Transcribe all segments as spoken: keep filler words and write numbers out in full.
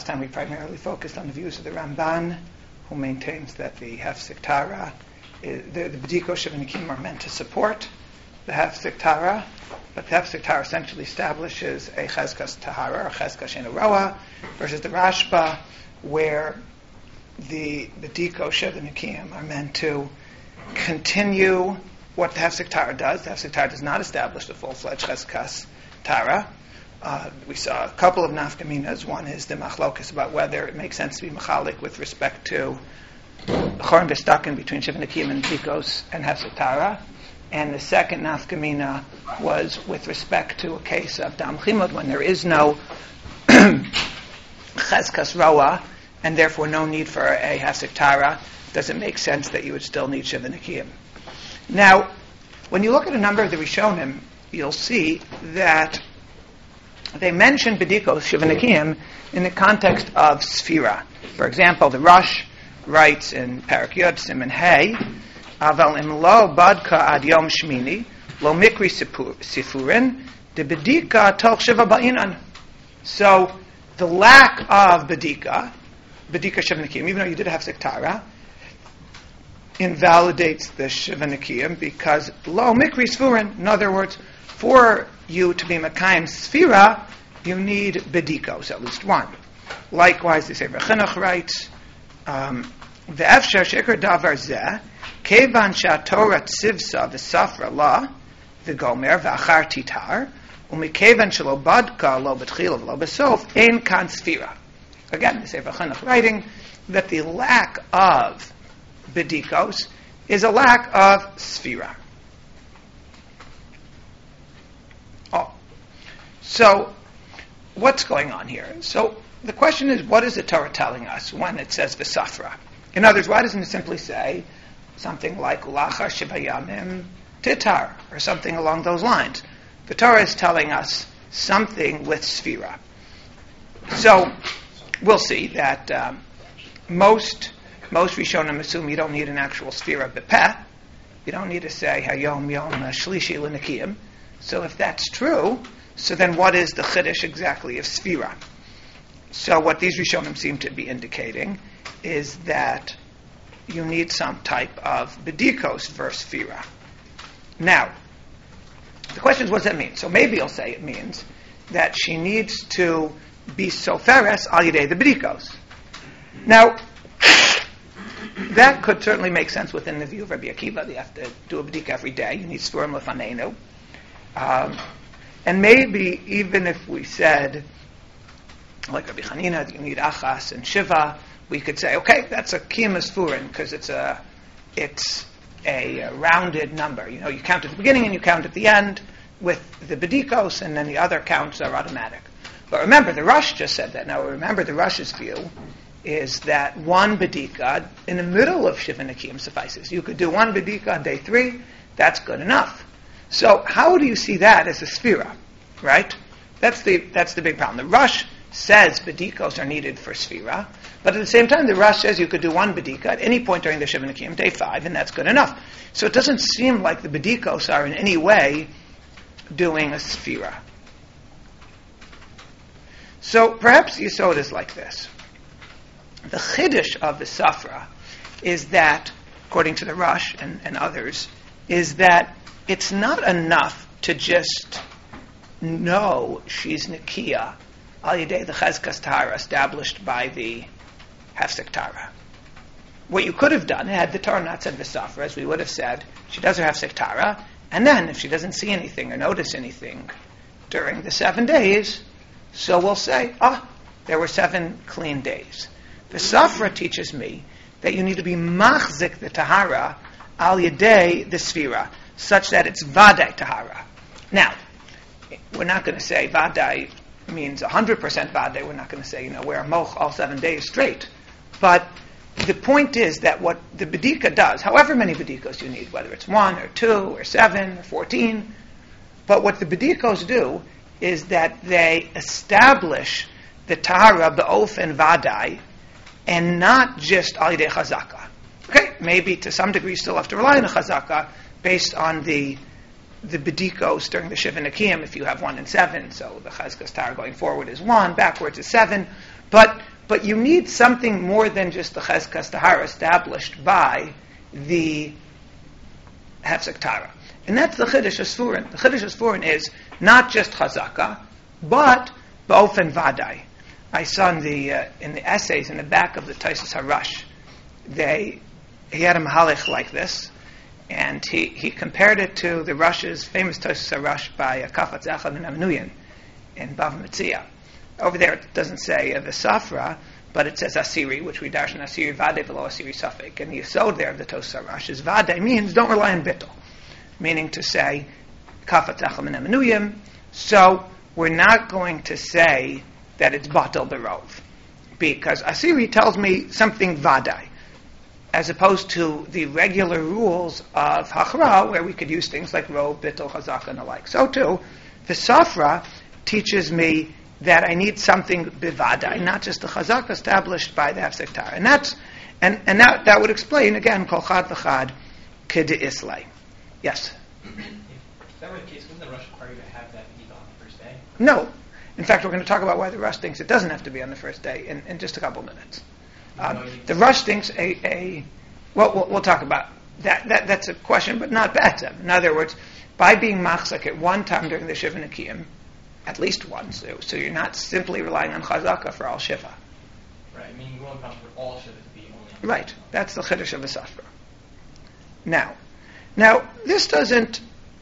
last time we primarily focused on the views of the Ramban, who maintains that the Hefsek Tara, is, the, the B'diko Shivanikim are meant to support the Hefsek Tara, but the Hefsek Tara essentially establishes a Cheskas Tahara, or Cheskas Shein Roa, versus the Rashba, where the B'diko Shivanikim are meant to continue what the Hefsek Tara does. The Hefsek Tara does not establish the full-fledged Cheskas Tara. Uh, we saw a couple of nafkaminas. One is the machlokas about whether it makes sense to be machalik with respect to chorim v'stakin between shivanikim and b'dikos and Hefsek Tara. And the second nafkamina was with respect to a case of dam chimod, when there is no cheskas roa, and therefore no need for a Hefsek Tara. Does it make sense that you would still need shivanikim? Now, when you look at a number of the Rishonim, you'll see that they mention B'dikos Shivanikim in the context of Sfira. For example, the Rosh writes in Parak Yod Siman Hey, Aval im lo badka ad yom shmini, lo mikri sifurin, de B'dika toch shiva ba'inan. So, the lack of B'dika, B'dika Shivanikim, even though you did have Sektara, invalidates the Shivanikim because lo mikri sifurin, in other words, for you to be Makayim Sfira, you need B'dikos, at least one. Likewise, the Sefer Chinuch writes, Ve'efshar shekar davar zeh, kevan sha'torah tzivsa v'safra la, v'gomer v'achar titar, u'mikevan shelo badka lo b'tchila v'lo b'sof, ein kan Sfira. Again, the Sefer Chinuch writing that the lack of B'dikos is a lack of Sfira. Oh. So, what's going on here? So, the question is, what is the Torah telling us when it says v'safra? In other words, why doesn't it simply say something like ulachar shivayamim titar, or something along those lines? The Torah is telling us something with sfira. So, we'll see that um, most most Rishonim assume you don't need an actual sfira b'peh. You don't need to say hayom yom shlishi l'nikiyim. So if that's true, so then what is the chiddush exactly of Sfira? So what these Rishonim seem to be indicating is that you need some type of B'dikos for Sfira. Now, the question is, what does that mean? So maybe you'll say it means that she needs to be soferes al yidei the B'dikos. Now, that could certainly make sense within the view of Rabbi Akiva. You have to do a B'dika every day. You need Sfurim lefanenu. Um, and maybe even if we said, like Rabbi Chanina, that you need Achas and Shiva, we could say, okay, that's a Kiyam Sfurin, because it's a it's a, a rounded number. You know, you count at the beginning and you count at the end with the B'dikos, and then the other counts are automatic. But remember, the Rosh just said that. Now remember, the Rosh's view is that one B'dika in the middle of Shiva Nikiyim suffices. You could do one B'dika on day three, that's good enough. So how do you see that as a sfira, right? That's the that's the big problem. The Rosh says B'dikos are needed for sfira, but at the same time the Rosh says you could do one B'dika at any point during the Shiva Nikiyim, day five, and that's good enough. So it doesn't seem like the B'dikos are in any way doing a sfira. So perhaps Yisod is like this. The chiddush of the Safra is that, according to the Rosh and, and others, is that it's not enough to just know she's Nikiya al yedei the Cheskas Tahara established by the Hefsek Tara. What you could have done, had the Torah not said v'safra, as we would have said, she does her Hefsek Tara, and then if she doesn't see anything or notice anything during the seven days, so we'll say, ah, there were seven clean days. The Safra teaches me that you need to be machzik the Tahara al yedei the Sfira, such that it's Vadai Tahara. Now, we're not going to say Vadai means one hundred percent Vadai. We're not going to say, you know, wear a moch all seven days straight. But the point is that what the B'dika does, however many B'dikos you need, whether it's one or two or seven or fourteen, but what the B'dikos do is that they establish the Tahara B'ofen Vadai and not just Al Yidei Chazaka. Okay, maybe to some degree you still have to rely on a Chazaka based on the the B'dikos during the Shiva Nikiyim, if you have one and seven, so the Chazkas Tahara going forward is one, backwards is seven. But but you need something more than just the Cheskas Tahara established by the Hefsek Tara. And that's the Chiddush Asfurin. The Chiddush Asfurin is not just Chazaka, but Ba'ofen Vadai. I saw in the, uh, in the essays in the back of the Taisus HaRush, they, he had a Mahalich like this, and he, he compared it to the Rush's famous Taisus HaRush by uh, Kafat Zechad and Amnuyan in Bava Metzia. Over there it doesn't say uh, the Safra, but it says Asiri, which we darshan Asiri Vade below Asiri Safek. And the Yesod there of the Taisus HaRush is Vade means don't rely on Bittul, meaning to say Kafat Zechad and Amnuyan. So we're not going to say that it's Batal Berov, because Asiri tells me something Vadai, as opposed to the regular rules of Hachra, where we could use things like Rov, Bittul, Chazaka, and the like. So too, the Safra teaches me that I need something Bivadai, not just the Chazaka established by the Hefsek Tara. And that's and, and that, that would explain, again, Kol Chad V'Chad K'de Islay. Yes? If that were the case, wouldn't the Rush require you to have that Nida on the first day? No. In fact, we're going to talk about why the Rush thinks it doesn't have to be on the first day in, in just a couple of minutes. Um, the Rush thinks a, a well, well, we'll talk about that. That that's a question, but not bad. In other words, by being machzak at one time during the Shiva Nekiyim, at least once, so, so you're not simply relying on Chazaka for all Shiva. Right, meaning you won't come for all Shiva to be only on Right, that's the Chiddush of the Safra. Now, now this doesn't.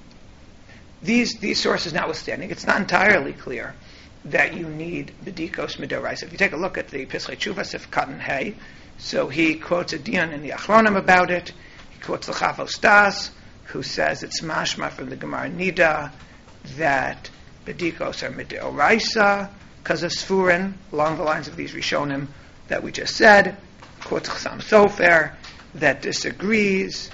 These these sources notwithstanding, it's not entirely clear that you need B'dikos Midoraisa. If you take a look at the Pischei Tshuva Sif Katan Hay, so he quotes a dion in the Achronim about it. He quotes the Chavos Das, who says it's mashma from the Gemara Nida that B'dikos are Midoraisa because of Sfurin, along the lines of these Rishonim that we just said. Quotes Chassam Sofer that disagrees,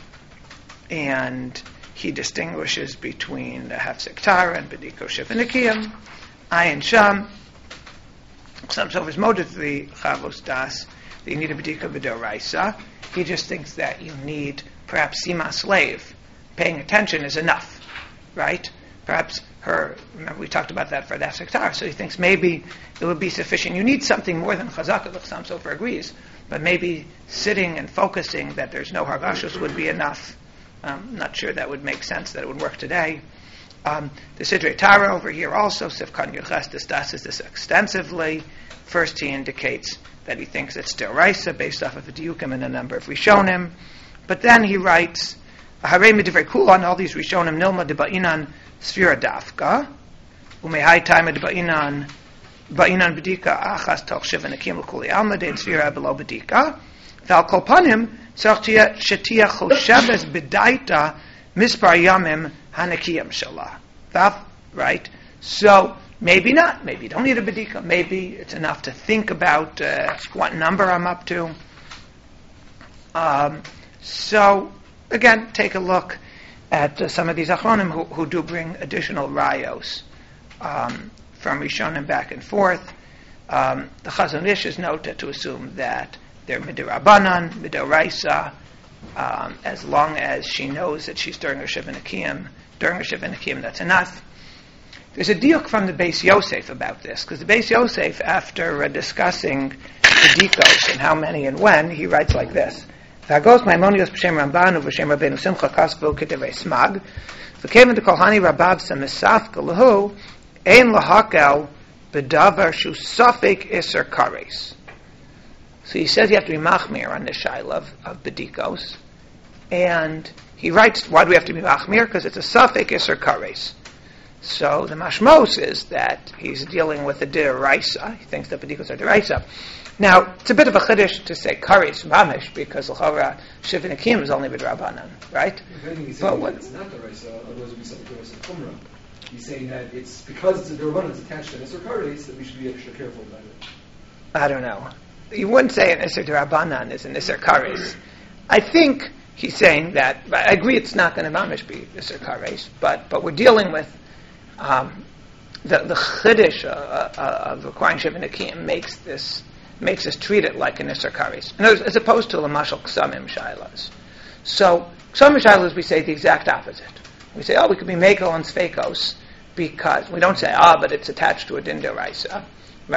and he distinguishes between the Hefsek Tara and B'dikos Shiva Nekiyim. Ayin Sham, some Sofer's motive to the Chavos Das, that you need a B'dika B'doraisa. He just thinks that you need perhaps Sima slave. Paying attention is enough, right? Perhaps her, remember we talked about that for the Hefsek Tara, so he thinks maybe it would be sufficient. You need something more than Chazaka, the Chassam Sofer agrees, but maybe sitting and focusing that there's no Hargashos would be enough. I'm not sure that would make sense, that it would work today. Um, the Sidrei Tara over here also, Sifkan Yoches discusses this extensively. First he indicates that he thinks it's Deraisa based off of the Diukim and a number of Rishonim. But then he writes, Harei Midivrei Kulan, all these Rishonim, Nilma de Ba'inan Sfira Dafka, Umehai Taima de Ba'inan Ba'inan Bedika Achas Toch Shiva Nekim L'Kuli Alma de Sfira Below Bedika, Val Kolpanim, Sartia Shetia Chosheves Bedaita Mispar Yamim Hanakiyam Shalah. That, right? So, maybe not. Maybe you don't need a Bedika. Maybe it's enough to think about uh, what number I'm up to. Um, so, again, take a look at uh, some of these Achronim who, who do bring additional rayos um, from Rishonim back and forth. Um, the Chazon Ish is noted to assume that they're Midirabanan, Midoraisa, Um, as long as she knows that she's during her Shiva Nekiyim, during her Shiva Nekiyim, that's enough. There's a diuk from the Beis Yosef about this, because the Beis Yosef, after uh, discussing the dikos and how many and when, he writes like this: "V'agos Maimonios b'shem Ramban u'b'shem Rabbeinu Simcha kasvu k'divrei smag, v'keven de kolhani rabav semisaf galahu ein lahakel b'davar shu safek iser kares." So he says you have to be machmir on the shaila of, of bedikos, and he writes, why do we have to be machmir? Because it's a safek iser kares. So the mashmos is that he's dealing with a deraisa. He thinks that bedikos are deraisa. Now it's a bit of a chiddush to say kares mamish because l'chora shiva nekim is only b'drabanan, right? But what? It's not deraisa. Otherwise, it would be something deraisa kumra. He's saying that it's because it's a derabanan, it's attached to iser kares, that we should be extra careful about it. I don't know. You wouldn't say an Isser D'Rabbanan is an Isser Kares. I think he's saying that, I agree it's not going to mamish be Isser Kares, but, but we're dealing with um, the, the Chiddush uh, uh, of requiring Shiva Nekiyim makes this, makes us treat it like an Isser Kares. In other words, as opposed to Lamashal Ksamim Shailas. So, Ksamim Shailas we say the exact opposite. We say, oh, we could be Meko and Sfekos, because, we don't say, ah, but it's attached to a Din D'Oraisa. Right?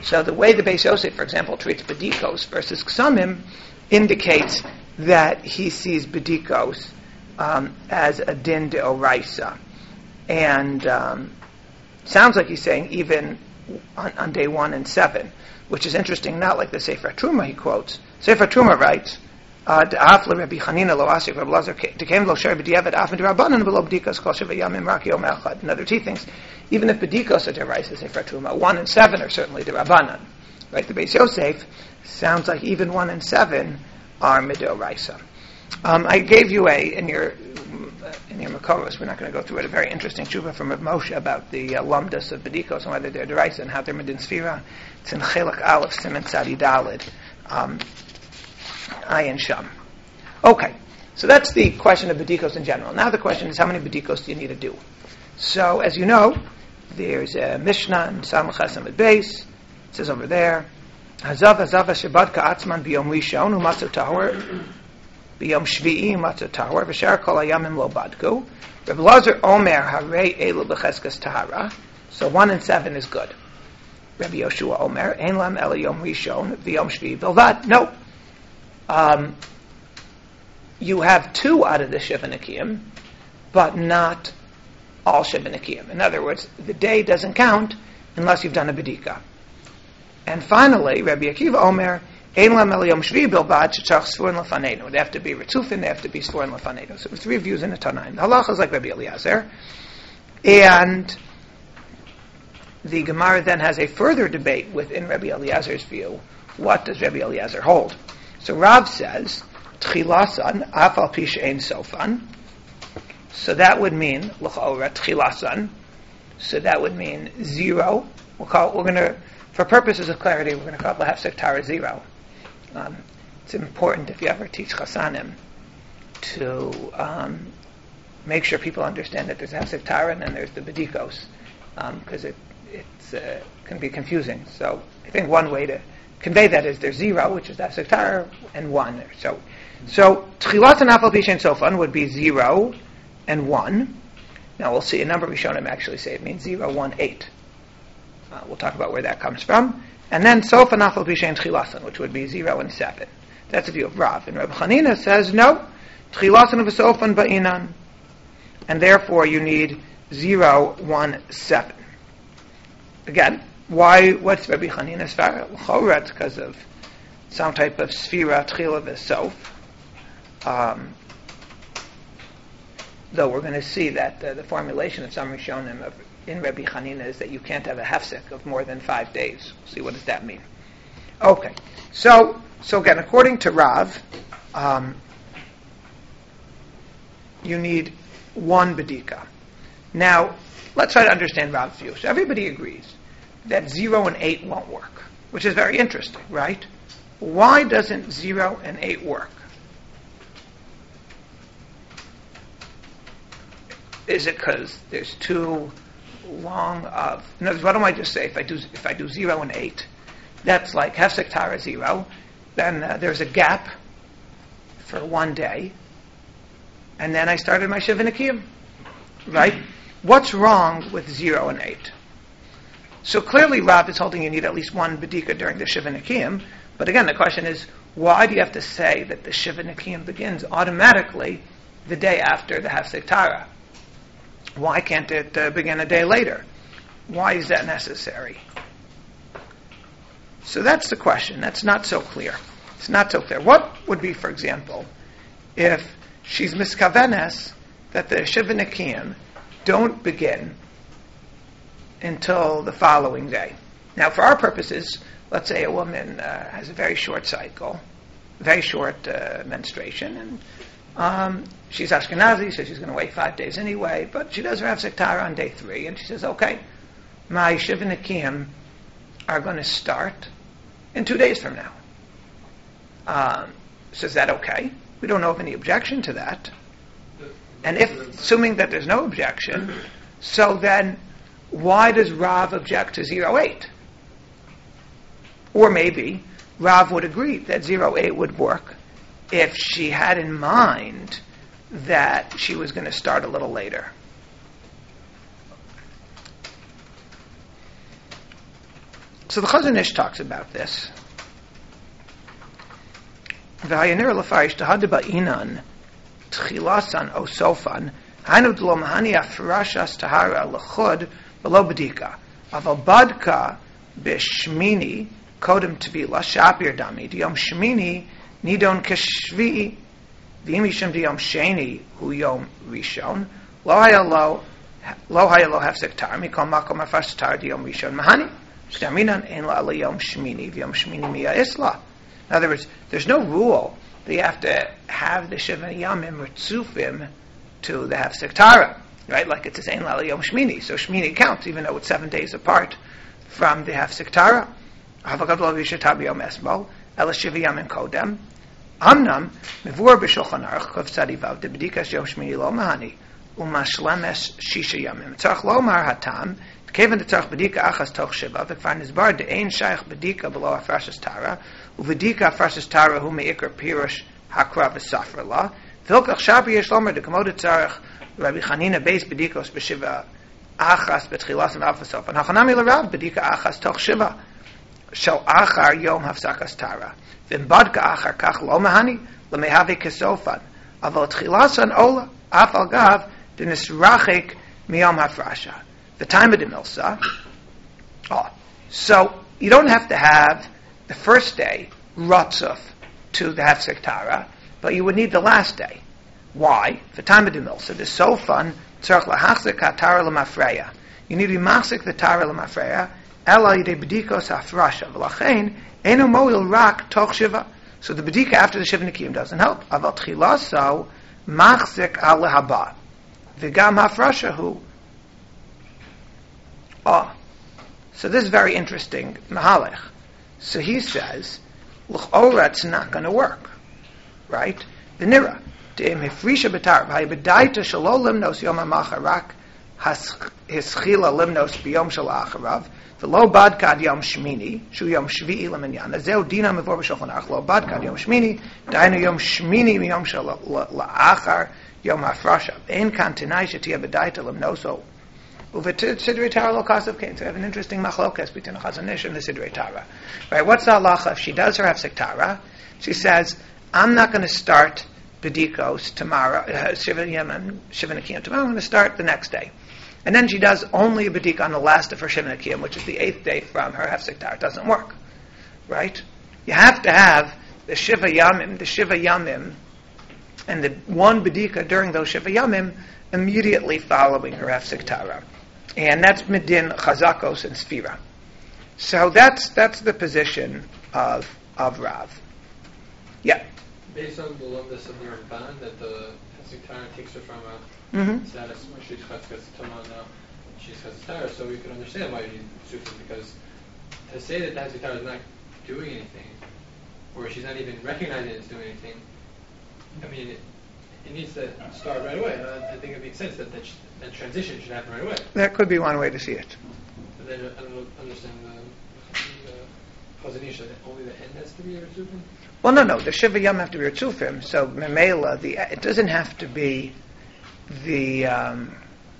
So the way the Beis Yosef, for example, treats bedikos versus ksamim indicates that he sees bedikos um, as a din de oraisa. And um, sounds like he's saying even on, on day one and seven, which is interesting, not like the Sefer Truma he quotes. Sefer Truma writes, Da'af le Rabbi Chanina lo asik Rabbi Lazar dekem lo sher b'diavad af d'Rabbanan v'lo b'dikas kol sheva yamim rak yom echad. In other two things, even if b'dikos are deraisa Sefer Truma, one and seven are certainly d'Rabbanan. Right? The Beis Yosef sounds like even one and seven are midoraisa. Um, I gave you a in your in your Makoros. We're not going to go through it. A very interesting tshuva from Rav Moshe about the uh, lumdus of bedikos and whether they're deraisa and how they're midin sfira. It's in Chelak Aleph Siman Tzadi Dalid. Um, Ayin Sham. Okay, so that's the question of bedikos in general. Now the question is, how many bedikos do you need to do? So, as you know, there's a Mishnah in Samach Hasamid Beis. It says over there, Hazav Hazav Shabbat Ka'atzman B'Yom Rishon U'Matzav Tahor B'Yom Shvi'i U'Matzav Tahor V'Shar Kol Hayamim Lo Badku Rabbi Lazar Omer Harei Elu B'Cheskas Tahara. So one and seven is good. Rabbi Yoshua Omer Ein Lam Ela Yom Rishon V'Yom Shvi'i Bilvad. No. Um, you have two out of the Shiva Nekiyim, but not all Shiva Nekiyim. In other words, the day doesn't count unless you've done a bedika. And finally, Rabbi Akiva Omer, Ein Lam El Yom Shvi Bilbad Shetzarch Sfurin Lefanenu. They have to be Ritzufin, they have to be Sfurin Lefanenu. So three views in the Tanaim. The halacha is like Rabbi Eliezer. And the Gemara then has a further debate within Rabbi Eliezer's view. What does Rabbi Eliezer hold? So Rav says, Tchilasan, Afal Pish Ein Sofan. So that would mean, L'cha'ora, Tchilasan. So that would mean zero. We'll call it, we're going to, for purposes of clarity, we're going to call it Lahafsek Tara zero. Um, it's important if you ever teach Chasanim to um, make sure people understand that there's Hafsek Tara and then there's the Bedikos, because um, it it's, uh, can be confusing. So I think one way to convey that is there's zero, which is that sektar, and one. So, so tchilas and afal pishen sofan would be zero and one. Now we'll see a number of Rishonim actually say it means zero, one, eight. Uh, we'll talk about where that comes from. And then sofan afal pishen tchilasan, which would be zero and seven. That's the view of Rav. And Rabbi Chanina says no, tchilasan v'sofan ba'inan, and therefore you need zero, one, seven. Again. Why? What's Rabbi Chanina's svara? L'chora, because of some type of sfira tchila v'sof. Um, though we're going to see that uh, the formulation of some Rishonim of, in Rabbi Chanina is that you can't have a hefsek of more than five days. We'll see what does that mean. Okay, so so again, according to Rav, um, you need one bedika. Now, let's try to understand Rav's view. So everybody agrees that zero and eight won't work, which is very interesting, right? Why doesn't zero and eight work? Is it because there's too long of? In other words, what do I just say? If I do if I do zero and eight, that's like hefsek tara zero. Then uh, there's a gap for one day, and then I started my shiva nekiyim, right? What's wrong with zero and eight? So clearly Rav is holding you need at least one bedika during the Shiva Nekiyim. But again, the question is, why do you have to say that the Shiva Nekiyim begins automatically the day after the Hafsek Tara? Why can't it uh, begin a day later? Why is that necessary? So that's the question. That's not so clear. It's not so clear. What would be, for example, if she's miskavenes that the Shiva Nekiyim don't begin until the following day. Now, for our purposes, let's say a woman uh, has a very short cycle, very short uh, menstruation, and um, she's Ashkenazi, so she's going to wait five days anyway, but she does her Hafsek Tara on day three, and she says, okay, my Shiva Nekiyim are going to start in two days from now. Um, so is that okay? We don't know of any objection to that. And if, assuming that there's no objection, so then why does Rav object to zero eight? Or maybe Rav would agree that zero eight would work if she had in mind that she was going to start a little later. So the Chazon Ish talks about this. V'hayanir l'farish tahad ba'inan tchilasan o sofan hanu d'lo mahani afrashas tahara l'chud below bedika aval badka b'shmini kodem tevila shapir dami diyom shmini nidon keshvi v'im yishem diyom sheni hu yom rishon lo haya lo lo haya lo hafsek tar mikol makom afresh tar diyom rishon mahani shtaminan ein la yom shmini v'yom shmini miya isla. In other words, there's no rule that you have to have the Shiva Yamim Ritzufim to the Hafsek Tara, right? Like it says, Ein Lala Yom Shmini. So Shmini counts, even though it's seven days apart from the Hafsek Tara. Havagad Lo Yishatabi Yom Esmo, Ela Shiva Yamim Kodem. Amnam, Mivur B'Shulchan Aruch, Chav Tzadivav, De B'dikas Yom Shmini Lo Mahani, Umashlemes Shisha Yamim. Tzarch Lo Mar Hatam, Kevin the Tzarch B'dika Achas Toch Shiva, V'kvar Nizbar De Ein Shaykh B'dika Below Afrashas Tara, Uvedika Afrashas Tara Hu Me'ikar Pirush Hakra V'Safra La, V'ilkach Shabi Yesh Lomer De Kamod Tzarch Rabbi Chanina Beis B'dikos B'Shiva Achas B'Tchilas and Alphasof, and Hachanami L'Rav B'dika Achas Toch Shiva, Shal Achar Yom Hafsakas Tara, V'Mbadka Achar Kach Lo Mahani, L'Mehavi Kesofan, Aval Tchilasan Ola, Afal Gav, D'Nisrachik Miyom Hafrasha. The time of the milsa. Oh, so you don't have to have the first day ratzuf to the hafsek tara, but you would need the last day. Why? The time of the milsa. The so fun tzarich lahachzik hatara lemafreya. You need to be machzik the tara lemafreya. Ela yidei bedikos hafrasha v'lachein enu moil rak toch shiva. So the bedika after the shiva nikiyim doesn't help. Aval tchilaso machzik al lehaba v'gam hafrasha hu. Oh, so this is very interesting, Mahalech. So he says, L'chora, it's not going to work, right? V'nira, de'im hifrisha b'tar, v'hayibedaita shalo limnos yom ha'macharak, hischila limnos b'yom shal ha'acharav, v'lo badkad yom shmini, shu yom shvi'i leminyan, azeu dina mevor b'shulchan aruch, lo badkad yom shmini, dainu yom shmini miyom shal la'achar, yom ha'frasha, v'en kan tenai shetia bedaita limnoso, Sidrei Tara lo kasav kain. So we have an interesting machlokas between the Chazon Ish and the Sidrei Tara. Right? What's the halacha if she does her hafsek tara? She says, "I'm not going to start bedikos tomorrow, uh, shiva yamim, shiva nekiyim tomorrow. I'm going to start the next day." And then she does only a bedika on the last of her shiva nekiyim, which is the eighth day from her hafsek tara. It doesn't work, right? You have to have the shiva yamim, the shiva yamim, and the one bedika during those shiva yamim immediately following her hafsek tara. And that's Medin, Chazakos, and Sfira. So that's that's the position of of Rav. Yeah. Based on the lumdus of the Ramban, that the Hafsek Tara takes her from a Mm-hmm. status where she's Chazkas Tama now, she's Chazkas Tara, so we can understand why she's Sufis, because to say that the Hafsek Tara is not doing anything, or she's not even recognizing it's doing anything, I mean, it, it needs to start right away. Uh, I think it makes sense that that, sh- that transition should happen right away. That could be one way to see it. But then I don't understand the, the Chazon Ish, that only the end has to be a Rizufim? Well, no, no. The Shiva Yom have to be Ritzufim. So Memela, the it doesn't have to be the. Um,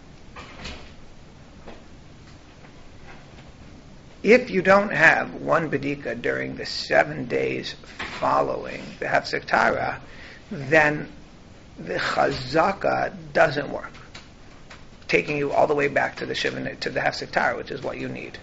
if you don't have one bedika during the seven days following the Hafsek Tara, then the Chazaka doesn't work, taking you all the way back to the Shiva to the Hafsek Tara, which is what you need.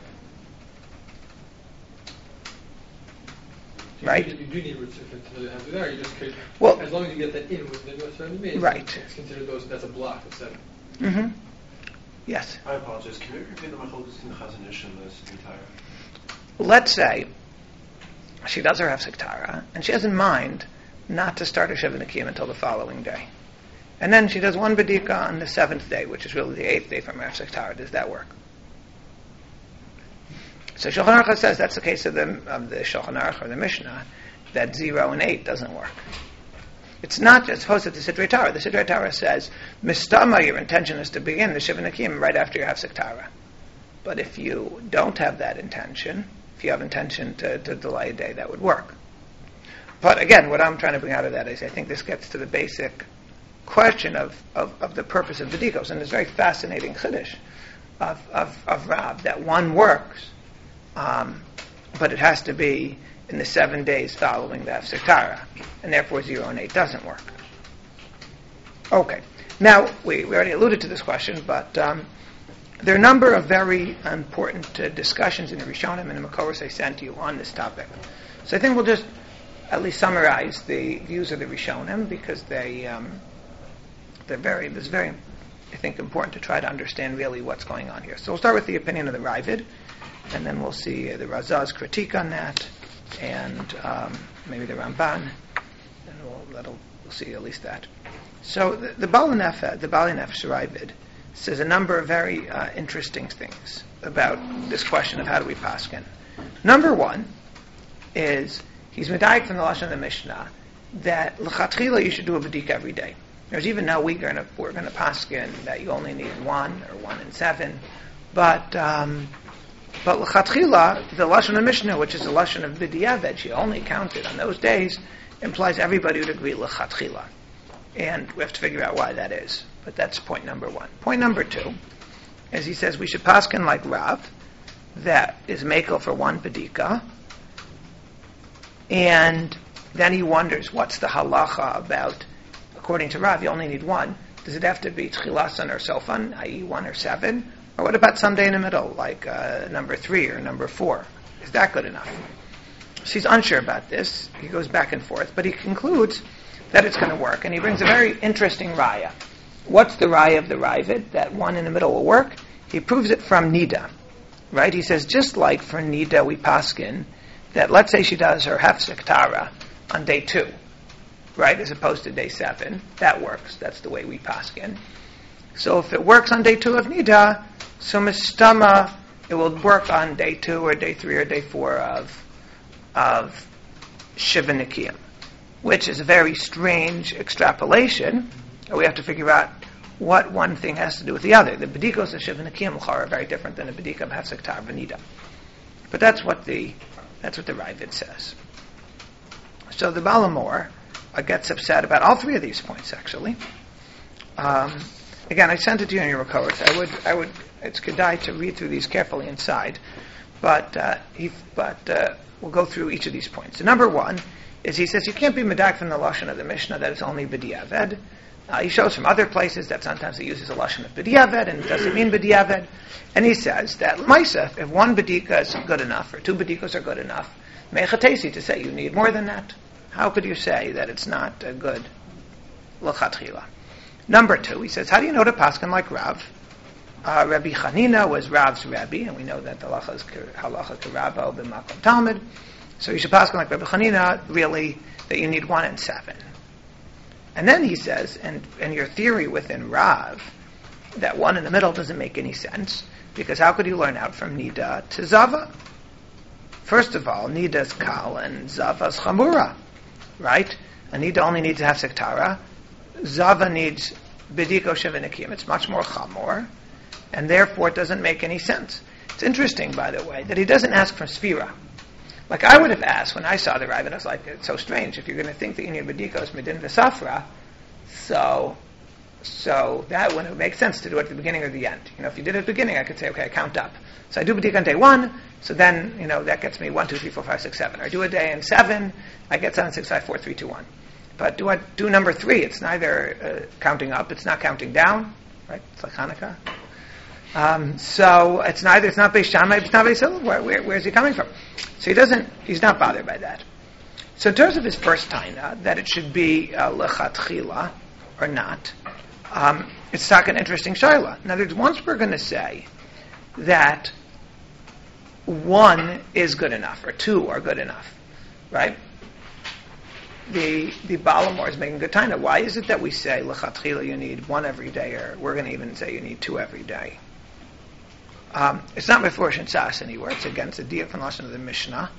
You Right? Do, you do need Rizufim to have it there. You just could, Well, as long as you get that in with the North Surrounding Maze, right. it's considered those, that's a block of seven. Mm-hmm. Yes. I apologize. Can you repeat the machlokes in the Chazon Ish and the entire? Let's say she does her Hafsek Tara, and she has in mind not to start her Shiva Nekiyim until the following day. And then she does one Bedika on the seventh day, which is really the eighth day from her Hafsek Tara. Does that work? So Shulchan Aruch says that's the case of the, of the Shulchan Aruch or the Mishnah, that zero and eight doesn't work. It's not just posted to Sidrei Tara. The Sidrei Tara says, Mistama, your intention is to begin the Shiva Nekiyim right after your Hafsek Tara. But if you don't have that intention, if you have intention to, to delay a day, that would work. But again, what I'm trying to bring out of that is I think this gets to the basic question of, of, of the purpose of Bedikos, and it's very fascinating chiddush of, of, of Rab, that one works um, but it has to be in the seven days following the Hefsek Tara, and therefore zero and eight doesn't work. Okay. Now, we, we already alluded to this question, but um, there are a number of very important uh, discussions in the Rishonim and the Makoros I sent you on this topic. So I think we'll just at least summarize the views of the Rishonim, because they, um, they're very, it's very, I think, important to try to understand really what's going on here. So we'll start with the opinion of the Ravid, and then we'll see uh, the Razah's critique on that, and um, maybe the Ramban, and we'll, that'll, we'll see at least that. So the, the Baal Nefesh, the Baal Nefesh Ravid, says a number of very uh, interesting things about this question of how do we paskin. Number one is he's medayik from the lashon of the Mishnah that l'chatchila you should do a bedika every day. There's even now we're going to we're going to paskin that you only need one or one in seven, but um, but l'chatchila the lashon of the Mishnah, which is the lashon of b'diavad, she only counted on those days, implies everybody would agree l'chatchila. And we have to figure out why that is. But that's point number one. Point number two is he says we should paskin like Rav, that is mekel for one bedika. And then he wonders, what's the halacha about, according to Rav, you only need one. Does it have to be tchilasan or sofan, that is one or seven? Or what about someday in the middle, like uh, number three or number four? Is that good enough? So he's unsure about this. He goes back and forth. But he concludes that it's going to work. And he brings a very interesting raya. What's the raya of the Ravid, that one in the middle will work? He proves it from Nida. Right? He says, just like for Nida we paskin, that let's say she does her Hefsek Tara on day two, right, as opposed to day seven, that works. That's the way we paskin. So if it works on day two of Nida, so Mistama, it will work on day two or day three or day four of, of Shiva Nikiyim, which is a very strange extrapolation. We have to figure out what one thing has to do with the other. The bedikos of Shiva Nikiyim are very different than the bedika of Hefsek Tara Nida. But that's what the that's what the Ravid says. So the Balamor uh, gets upset about all three of these points, actually. Um, again, I sent it to you in your records. I would, I would. It's kedai to read through these carefully inside, but uh, he, but uh, we'll go through each of these points. So number one is he says you can't be medak from the lashon of the Mishnah that it's only b'diavad. Uh, he shows from other places that sometimes he uses a lashon of b'diavad and it doesn't mean b'diavad. And he says that Maisa, if one bedika is good enough or two bedikos are good enough, mechatesi to say you need more than that. How could you say that it's not a good l'chatchila? Number two, he says, how do you know to paskin like Rav? Uh, Rabbi Chanina was Rav's Rabbi, and we know that the halacha is halacha karabo b'makom Talmud. So you should paskin like Rabbi Chanina, really, that you need one and seven. And then he says, and, and your theory within Rav, that one in the middle doesn't make any sense, because how could you learn out from Nida to Zava? First of all, Nida's Kal and Zava's Chamura, right? And Nida only needs to have Hefsek Tara. Zava needs B'diko Shiva Nikiyim. It's much more Chamor, and therefore it doesn't make any sense. It's interesting, by the way, that he doesn't ask for Sfira. Like I would have asked when I saw the Rav, and I was like, it's so strange. If you're going to think that you need B'dikos Medin V'Safra, so so that wouldn't make sense to do it at the beginning or the end. You know, if you did it at the beginning, I could say, okay, I count up. So I do B'dik on day one, so then, you know, that gets me one, two, three, four, five, six, seven. Or I do a day in seven, I get seven, six, five, four, three, two, one. But do I do number three? It's neither uh, counting up, it's not counting down, right? It's like Hanukkah. Um, so it's neither, it's not Beis Shammai, it's not Beis Hillel. Where, where, where is he coming from? So he doesn't, he's not bothered by that. So in terms of his first taina, that it should be uh, lechatchila or not, um, it's not an interesting shaila. In other words, once we're going to say that one is good enough or two are good enough, right? The the Balamor is making good taina. Why is it that we say lechatchila you need one every day, or we're going to even say you need two every day? Um, it's not Mefurish and Sas anywhere. It's against the diak from lashon of the Mishnah.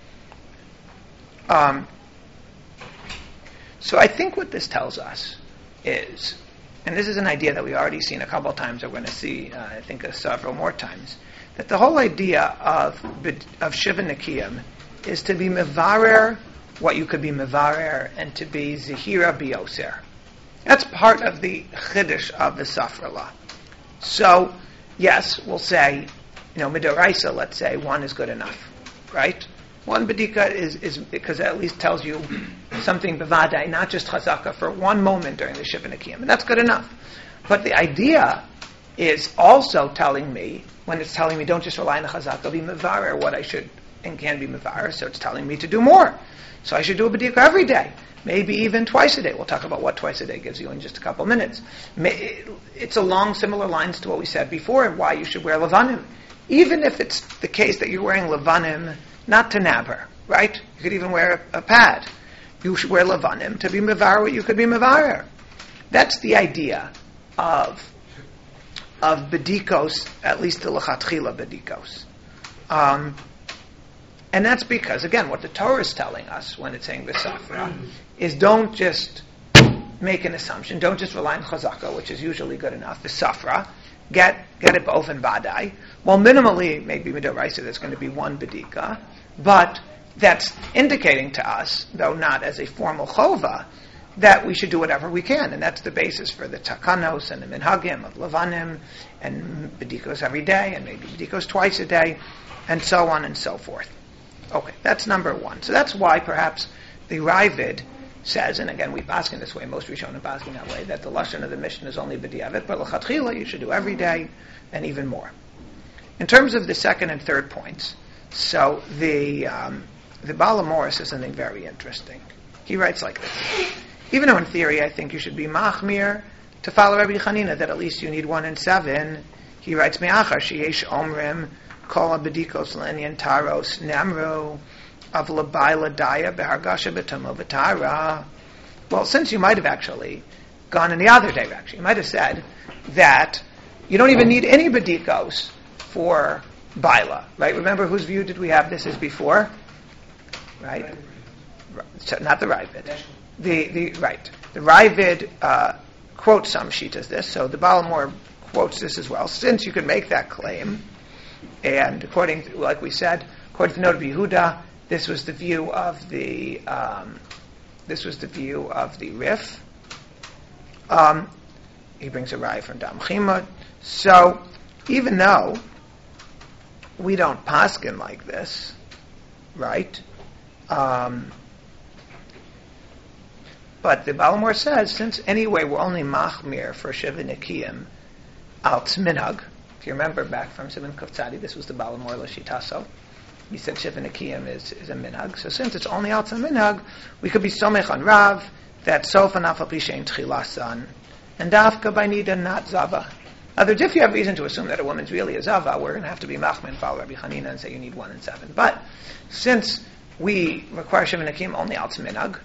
Um, so I think what this tells us is, and this is an idea that we already seen a couple of times, we're going to see, uh, I think, uh, several more times, that the whole idea of of Shiva Nikiyim is to be mevarer what you could be mevarer and to be zehira bioser. That's part of the chiddush of the Safra law. So, yes, we'll say you know, midoraisa, let's say, one is good enough, right? One bedika is, is because it at least tells you something bevadai, not just chazaka, for one moment during the Shiva Nekiyim, and that's good enough. But the idea is also telling me, when it's telling me don't just rely on the chazaka, be mevarer what I should and can be mevarer, so it's telling me to do more. So I should do a bedika every day, maybe even twice a day. We'll talk about what twice a day gives you in just a couple minutes. It's along similar lines to what we said before, why you should wear levanim. Even if it's the case that you're wearing levanim not to nabber, right? You could even wear a, a pad. You should wear levanim to be mevarer what you could be mevarer. That's the idea of of bedikos, at least the lechatchila bedikos. Um, and that's because, again, what the Torah is telling us when it's saying v'safra is don't just make an assumption, don't just rely on chazaka, which is usually good enough, v'safra, get get it boven vadai. Well, minimally, maybe midoraisa, there's going to be one bedika, but that's indicating to us, though not as a formal chova, that we should do whatever we can, and that's the basis for the takanos and the minhagim of levanim and bedikos every day, and maybe bedikos twice a day, and so on and so forth. Okay, that's number one. So that's why perhaps the Ravid says, and again we paskin this way, most Rishonim paskin that way, that the lashon of the Mishnah is only b'diavad, but l'chatchila you should do every day, and even more. In terms of the second and third points, so the um, the Baal HaMaor says something very interesting. He writes like this. Even though in theory I think you should be machmir to follow Rabbi Chanina, that at least you need one in seven, he writes, Me'achar sheyesh omrim kol abedikos lenyan taros namru of labai ladaya behargasha b'tomo v'tara. Well, since you might have actually gone in the other direction, you might have said that you don't even need any bedikos for baila, right? Remember whose view did we have this as before? Right? So, not the Ravid. The the right. The Ravid uh, quotes some sheet as this, so the Baal HaMaor quotes this as well. Since you can make that claim, and according to, like we said, according to Noda B'Yehuda, this was the view of the um, this was the view of the Rif. Um, he brings a raya from Dam Chimot. So even though we don't paskin like this, right? Um, but the Baal HaMaor says, since anyway we're only machmir for Shiva Nekiyim al tzminhag, if you remember back from Simon Kovtzadi, this was the Baal HaMaor Lashitaso. He said Shiva Nekiyim is, is a minhag. So since it's only al tzminhag, we could be somech on Rav that sofa nafal pishein tchilasan and dafka by nida not zava. Others, if you have reason to assume that a woman's really a zava, we're going to have to be machmir and follow Rabbi Chanina and say you need one in seven. But since we require Shiva Nekiyim only al tzminhag,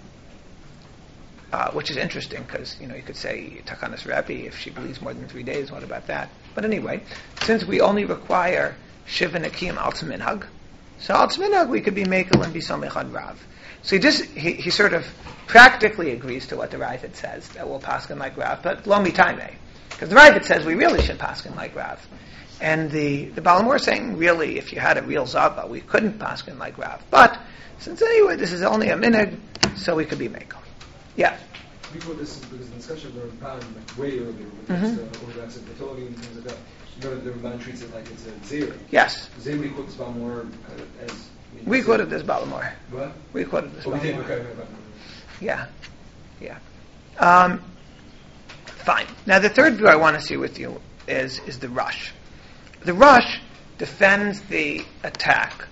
Uh, which is interesting because, you know, you could say Takanas Rebbe, if she bleeds more than three days, what about that? But anyway, since we only require Shiva Nekiyim al Tzminhag, so al Tzminhag we could be Mekel and be Somech on Rav. So he just, he, he sort of practically agrees to what the Ravid says, that we'll paskin like Rav, but lo mitaime. Because the Ravid says we really should paskin like Rav. And the, the Baal HaMaor is saying, really, if you had a real Zava, we couldn't paskin like Rav. But, since anyway, this is only a minhag, so we could be Mekel. Yeah. Before this, because the discussion of the Ramban, like way earlier, with Mm-hmm. the overlaps of Vitoli and things like that, you know, the Ramban treats it like it's a zero. Yes. Zayri quotes Baal HaMaor kind of as. I mean, We quoted this Baal HaMaor. What? We quoted this Oh, we Baal did. HaMaor. Okay, okay, okay. Yeah. Yeah. Um, fine. Now the third view I want to see with you is, is the Rush. The Rush defends the attack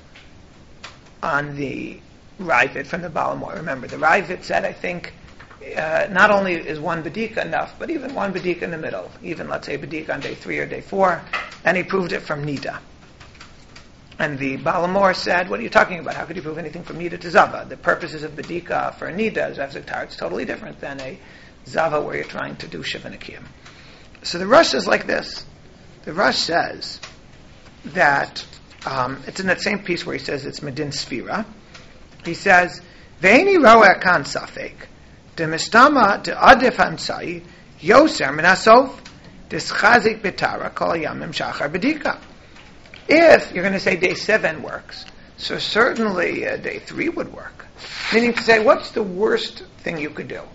on the Ravid from the Baal HaMaor. Remember, the Ravid said, I think, Uh, not only is one bedika enough, but even one bedika in the middle, even let's say bedika on day three or day four, and he proved it from nida. And the Baal HaMaor said, what are you talking about? How could you prove anything from nida to zava? The purposes of bedika for a nida, zevziktar, it's totally different than a zava where you're trying to do shiva nekiyim. So the Rush is like this. The Rush says that, um, it's in that same piece where he says it's medin sfira. He says, ve'eni roa kan safek, de mistama de adif hamsai yoser minasof dischazik betara kol yamim shachar bedika. If you're going to say day seven works, so certainly uh, day three would work. Meaning to say, what's the worst thing you could do?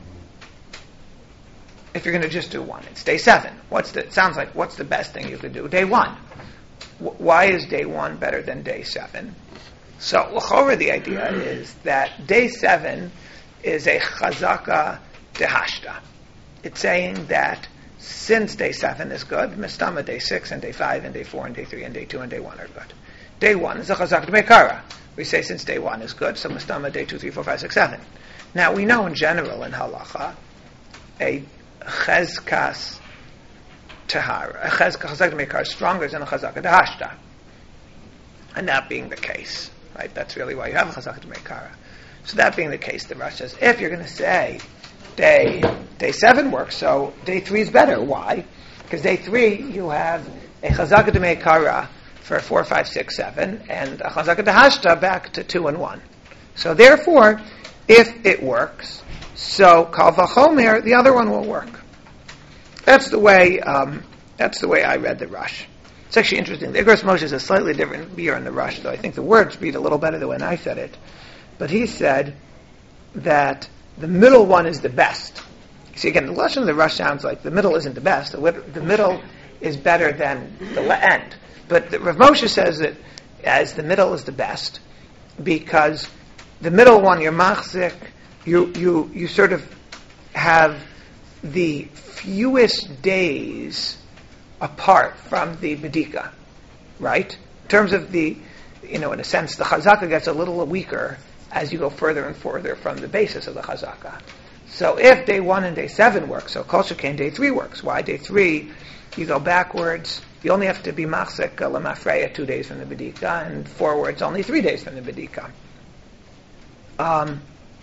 If you're going to just do one, it's day seven. What's the? It sounds like what's the best thing you could do? Day one. w- why is day one better than day seven? So, l'chora, the idea is that day seven is a chazaka dehashta. It's saying that since day seven is good, mistama day six and day five and day four and day three and day two and day one are good. Day one is a chazaka demekara. We say since day one is good, so mistama day two, three, four, five, six, seven. Now we know in general in halacha, a chezkas tahara, a chazaka demekara is stronger than a chazaka dehashta. And that being the case, right? That's really why you have a chazaka demekara. So that being the case, the Rosh says, if you're going to say day day seven works, so day three is better. Why? Because day three you have a chazaka demekara for four, five, six, seven, and a chazaka dehashta back to two and one. So therefore, if it works, so kal vachomer, the other one will work. That's the way. Um, that's the way I read the Rush. It's actually interesting. The Igros Moshe is a slightly different beer in the Rush, though I think the words read a little better than when I said it. But he said that the middle one is the best. See, again, the lesson of the Rush sounds like the middle isn't the best. The, the middle is better than the end. But the, Rav Moshe says that as the middle is the best because the middle one, you're machzik, you, you, you sort of have the fewest days apart from the Bedika, right? In terms of the, you know, in a sense, the Chazaka gets a little weaker as you go further and further from the basis of the Chazaka. So if day one and day seven work, so Kol Shekain day three works. Why? Day three, you go backwards, you only have to be Machzik Lamafreya two days from the Bedika, and forwards only three days from the Bedika. Um,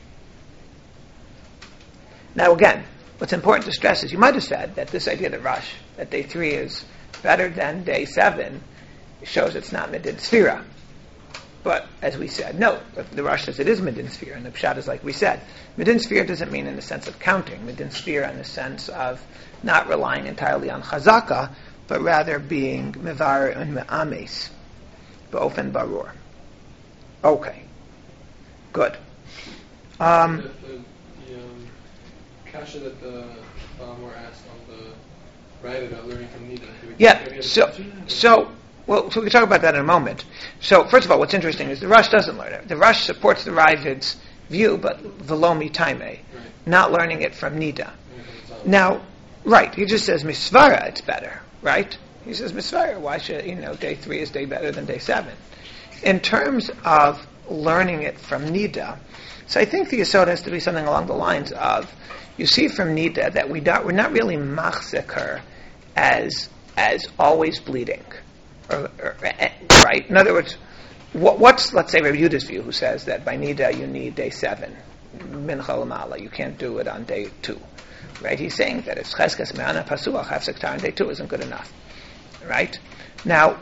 now again, what's important to stress is you might have said that this idea that Rush, that day three is better than day seven, shows it's not Midin Sphira. But as we said, no, the Rush says it is Midin Sphira, and the Pshat is like we said. Midin Sphira doesn't mean in the sense of counting, Midin Sphira in the sense of not relying entirely on Chazaka, but rather being Mevar and Me'ames, Ba'ofen Barur. Okay, good. Um, the, the, the um, kasha that the Balamor asked on the right about learning from Nida. Yeah, so, so, well, so we can talk about that in a moment. So, first of all, what's interesting is the Rush doesn't learn it. The Rush supports the Ravid's view, but Velomi Taime, right. Not learning it from Nida. Now, right, he just says Misvara, it's better, right? He says Misvara, why should, you know, day three is day better than day seven. In terms of learning it from Nida, so I think the Yesod has to be something along the lines of, you see from Nida that we don't, we're not really machzik her as as always bleeding, or, or, right? In other words, what, what's let's say Rabbi Yehuda's view, who says that by Nida you need day seven, mincha l'mala, you can't do it on day two, right? He's saying that if cheskes me'ana pasuach hafsek tar on day two isn't good enough, right? Now,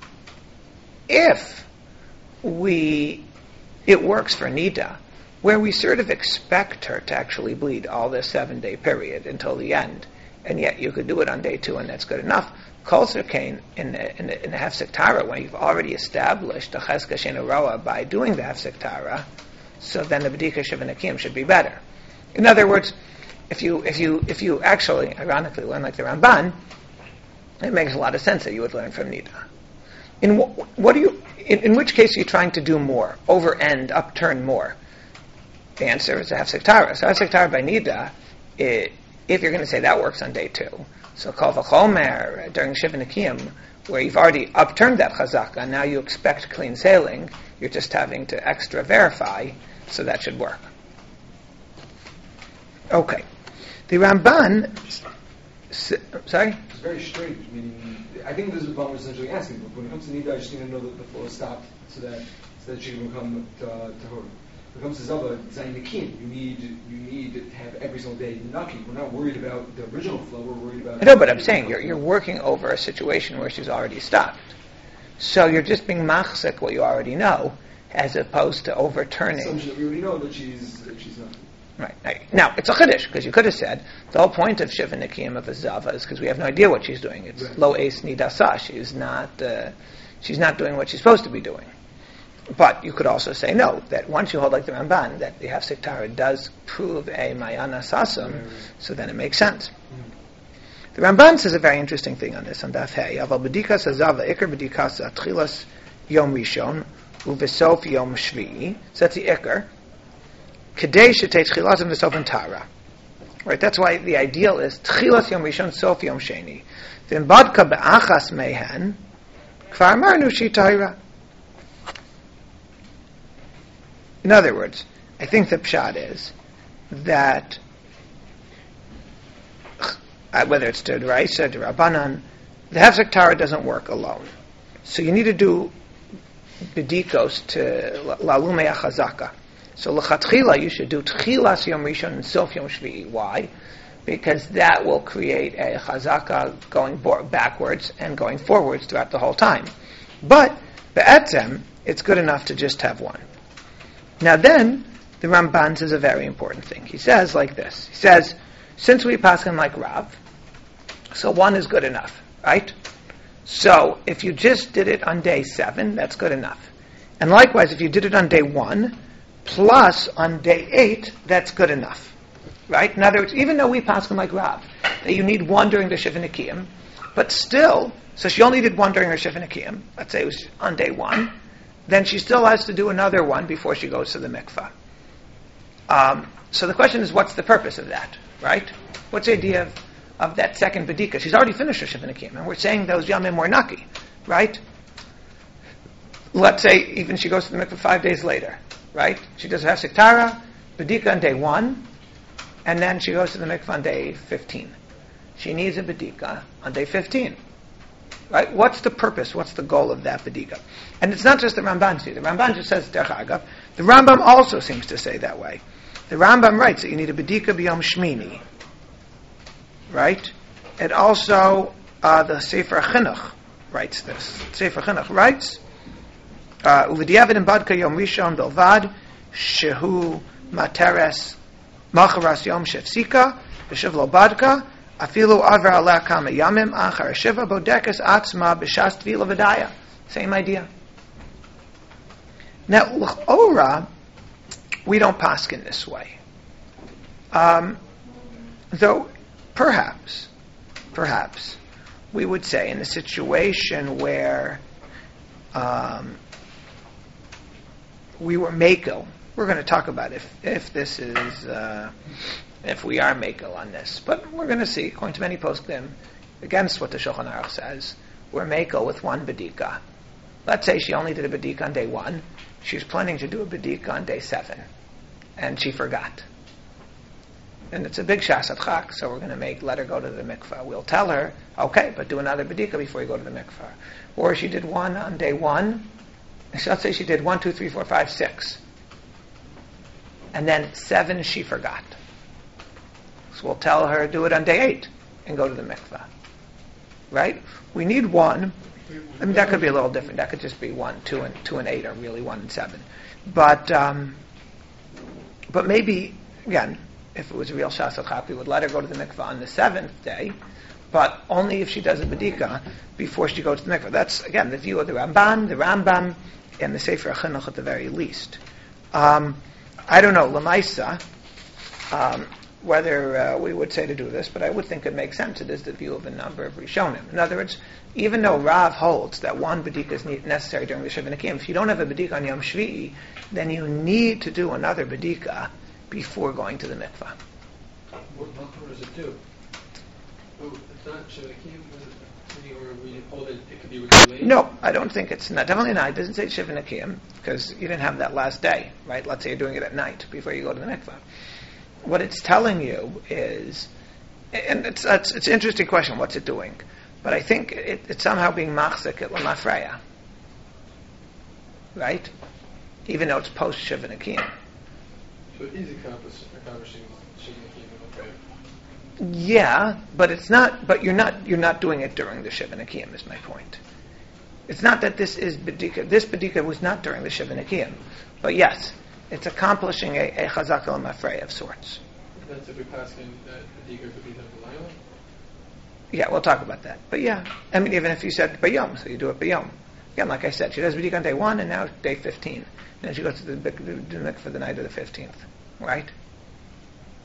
if we it works for Nida, where we sort of expect her to actually bleed all this seven-day period until the end, and yet you could do it on day two and that's good enough. Kol Shekain in the, in the, in the Hefsek Tara, when you've already established the Chezka Shein Roa by doing the Hefsek Tara, so then the B'dika Shivanakim should be better. In other words, if you if you if you actually, ironically, learn like the Ramban, it makes a lot of sense that you would learn from Nida. In wh- what do you? In, in which case are you trying to do more, over end, upturn more? The answer is the Hefsek Tara. So Hefsek Tara by Nida, it, if you're going to say that works on day two, so Kol V'chomer during Shiva Nikiyim, where you've already upturned that Chazaka, now you expect clean sailing, you're just having to extra verify, so that should work. Okay. The Ramban, s- sorry? It's very strange. Meaning, I think this is what I'm essentially asking, but when it comes to Nida, I just need to know that the flow is stopped so that, so that she can come to, uh, to her. When it comes to Zava, Zayin Nikim, you need you need to have every single day Naki. We're not worried about the original flow, we're worried about... I know, but I'm saying you're you're working over a situation where she's already stopped. So you're just being machzik what you already know, as opposed to overturning... Assumption that we already know that she's, that she's not. Right. Now, it's a chiddush, because you could have said, the whole point of Shiva Nikiyim of a Zava is because we have no idea what she's doing. It's right. Lo Eis Nidasa. She's not, uh, she's not doing what she's supposed to be doing. But you could also say no, that once you hold like the Ramban, that the Hefsek Tara does prove a Mayana Sasam, mm-hmm. so then it makes sense. The Ramban says a very interesting thing on this, on Daf Hey. Aval b'dikas hazava, ikar b'dikas atchilas yom rishon, uvesof yom shvi'i. So that's the ikar. Kedei shetei tchilas and vesof and tara. Right, that's why the ideal is tchilas yom rishon, sof yom sheni. Then badka be'achas mehen, kvar marnu shi taira. In other words, I think the pshat is that uh, whether it's to Raisa, to Rabbanan, the Hefsek Tara doesn't work alone. So you need to do bedikos to Lalumei Achazaka. So L'chatchila, you should do Tchilas Yom Rishon and Sof Yom Shvi'i. Why? Because that will create a Chazaka going bo- backwards and going forwards throughout the whole time. But, Be'etzem, it's good enough to just have one. Now then, the Ramban says a very important thing. He says like this. He says, since we pass him like Rav, so one is good enough, right? So if you just did it on day seven, that's good enough. And likewise, if you did it on day one, plus on day eight, that's good enough, right? In other words, even though we pass him like Rav, that you need one during the Shiva Nikiyim, but still, so she only did one during her Shiva Nikiyim, let's say it was on day one, then she still has to do another one before she goes to the mikvah. Um, so the question is, what's the purpose of that, right? What's the idea of, of that second bedika? She's already finished her Shiva Nikiyim, and we're saying those yamim were naki, right? Let's say even she goes to the mikvah five days later, right? She does her Hefsek Tara, bedika on day one, and then she goes to the mikvah on day fifteen. She needs a bedika on day fifteen. Right? What's the purpose? What's the goal of that bedika? And it's not just the Ramban. See, the Ramban just says derech agav. The Rambam also seems to say that way. The Rambam writes that you need a bedika b'yom shmini. Right? And also uh, the Sefer Chinuch writes this. Sefer Chinuch writes u'v'diavad in badka yom rishon belvad shehu materes macharas yom shefsika v'shiv lo badka afilu aver aleh kama yamim achar shiva bodekes atzma b'shas tvila v'daya. Same idea. Now, l'chora, we don't paskin this way. Um, though, perhaps, perhaps, we would say in a situation where um, we were makel, we're going to talk about if if this is, uh, if we are makel on this. But we're going to see, according to many poskim, against what the Shulchan Aruch says, we're makel with one bedika. Let's say she only did a bedika on day one. She was planning to do a bedika on day seven, and she forgot. And it's a big shasat chak, so we're going to make let her go to the mikvah. We'll tell her, okay, but do another bedika before you go to the mikvah. Or she did one on day one. Let's say she did one, two, three, four, five, six, and then seven she forgot. So we'll tell her do it on day eight and go to the mikvah. Right? We need one. I mean, that could be a little different. That could just be one, two, and two and eight, or really one and seven. But um, but maybe again, if it was a real shasat chak, we would let her go to the mikvah on the seventh day, but only if she does a bedika before she goes to the mikvah. That's again the view of the Ramban, the Rambam, and the Sefer Chinuch at the very least. Um, I don't know Lamaisa um, whether uh, we would say to do this, but I would think it makes sense. It is the view of a number of Rishonim. In other words, even though Rav holds that one bedika is necessary during the Shiva Nikiyim, if you don't have a bedika on Yom Shvi'i, then you need to do another bedika before going to the mikvah. What, what does it do? Oh, it's not Shiva Nikiyim, or we hold it, it could be late? No, I don't think it's not. Definitely not. It doesn't say Shiva Nikiyim, because you didn't have that last day, right? Let's say you're doing it at night before you go to the mikvah. What it's telling you is, and it's it's, it's an interesting question, what's it doing? But I think it, it's somehow being machzik at Lamafreya. Right? Even though it's post Shiva Nikiyim. So it is accomplishing Shiva Nikiyim. Yeah, but it's not. But you're not. You're not doing it during the Shiva Nikiyim. Is my point. It's not that this is bedika. This bedika was not during the Shiva Nikiyim, but yes, it's accomplishing a, a chazak al mafrei of sorts. That's if we pass in that bedika could be done for Laila. Yeah, we'll talk about that. But yeah, I mean, even if you said bayom, so you do it bayom. Again, like I said, she does bedika on day one, and now day fifteen. And then she goes to the mikveh for the night of the fifteenth, right?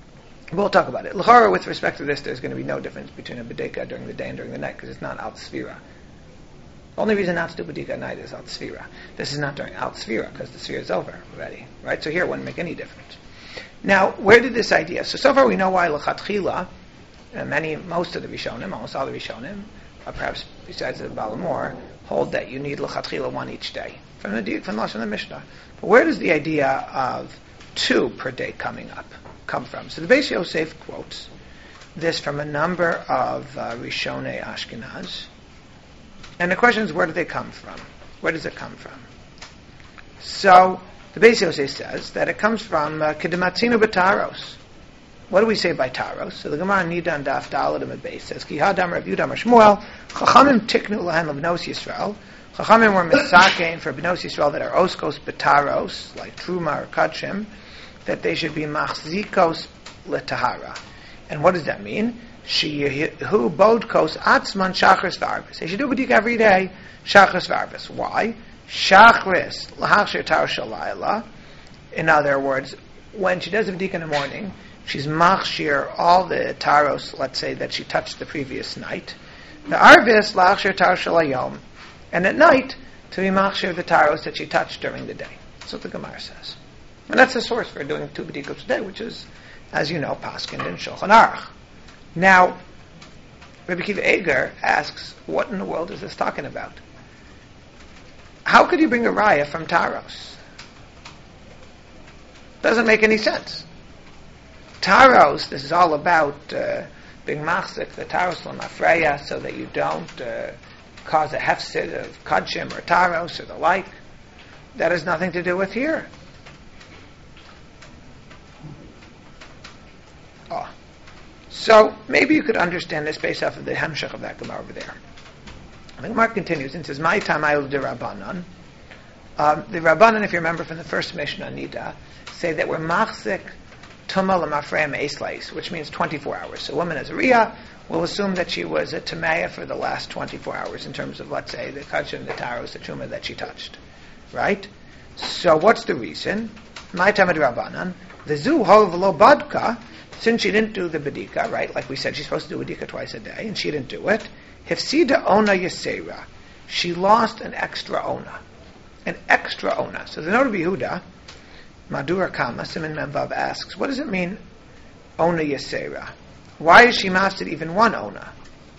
We'll talk about it. L'chara, with respect to this, there's going to be no difference between a bedeka during the day and during the night because it's not al sfira. The only reason not to do bedika at night is al sfira. This is not during al sfira because the sfira is over already, right? So here it wouldn't make any difference. Now, where did this idea? So so far we know why l'chatchila, uh, many, most of the Rishonim, almost all the Rishonim, uh, perhaps besides the Balamor, hold that you need l'chatchila one each day from the from the from the Mishnah. But where does the idea of two per day coming up come from? So the Beis Yosef quotes this from a number of uh, Rishonei Ashkenaz, and the question is, where do they come from? Where does it come from? So the Beis Yosef says that it comes from uh, Kedematzinu b'Taros. What do we say by Taros? So the Gemara Nidan Daf Daladim at Beis says, Ki Hadam Rav Yudam Shmuel Chachamim Tiknu Lahem B'Nos Yisrael. Chachamim were misakein for B'Nos Yisrael that are oskos b'Taros, like Truma or Kachim, that they should be machzikos letahara. And what does that mean? Sheyehu bodkos atzman shachris v'arvis. They should do b'dik every day, shachris v'arvis. Why? Shachris lahachshir tar shalayla. In other words, when she does a b'dik in the morning, she's machshir all the taros, let's say, that she touched the previous night. The arvis lahachshir tar shalayom. And at night, to be machshir the taros that she touched during the day. That's what the Gemara says. And that's the source for doing two b'dikos a day, which is, as you know, Paskin and Shulchan Aruch. Now, Rabbi Akiva Eger asks, what in the world is this talking about? How could you bring a raya from Taros? Doesn't make any sense. Taros, this is all about uh, being machzik, the Taros l'mafreya, so that you don't uh, cause a hefsid of kadshim or Taros or the like. That has nothing to do with here. Oh. So maybe you could understand this based off of the hemshech of that Gemara over there. The Gemara continues and says, "My tamayil de Rabbanan." Um, the Rabbanan, if you remember from the first Mishnah Nida, say that we're machzik tumah l'mafreya me'eslais, which means twenty-four hours. So a woman as a riyah, we'll assume that she was a tameya for the last twenty-four hours in terms of, let's say, the kachim, the taros, the tumah that she touched, right? So what's the reason? My tamayil de Rabbanan, the zu hol v'lo badka. Since she didn't do the bedika, right, like we said, she's supposed to do bedika twice a day, and she didn't do it, hefsida ona yasera, she lost an extra ona. An extra ona. So the note of Yehuda, Madura Kama, Simon Memvav asks, what does it mean, ona yasera? Why is she mastered even one ona?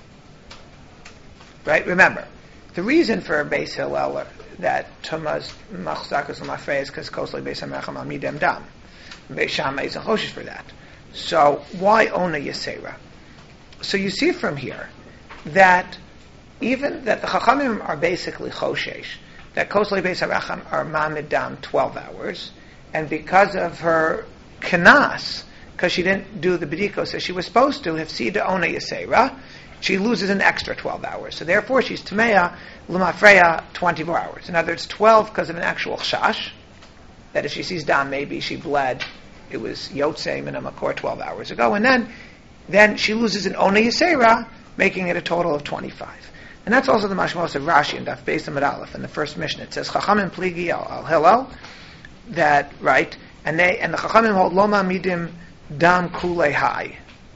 Right, remember, the reason for Beis Hillel that Tumas machzakas l'mafrei is because kosle Beis HaMeracham al midem dam. Beis Shammai is a choshesh for that. So why ona yasera? So you see from here that even that the Chachamim are basically choshesh, that Koslei Beis HaRacham are mamid dam twelve hours, and because of her kanas, because she didn't do the bedikos as she was supposed to, hefsida ona yasera, she loses an extra twelve hours. So therefore she's tameya l'mafreya twenty-four hours. In other words, twelve because of an actual chash, that if she sees dam, maybe she bled. It was Yotzei Min HaMakor twelve hours ago, and then then she loses an Ona Yisera, making it a total of twenty-five. And that's also the mashmos of Rashi and Daf Beis Amud Aleph in the first Mishnah. It says Chachamim Pligi al Hillel, that right, and they and the Chachamim hold Loma Midim Dam Kulei Hai.